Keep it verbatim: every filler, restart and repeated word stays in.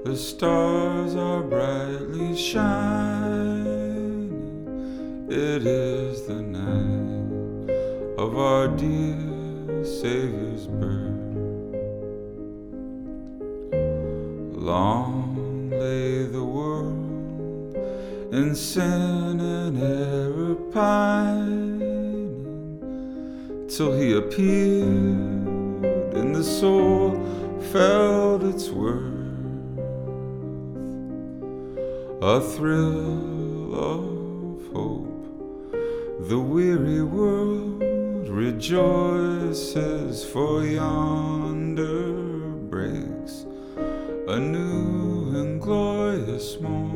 The stars are brightly shining. It is the night of our dear Savior's birth. Long lay the world in sin and error pining, till He appeared and the soul felt its worth. A thrill of hope, the weary world rejoices, for yonder breaks a new and glorious morn.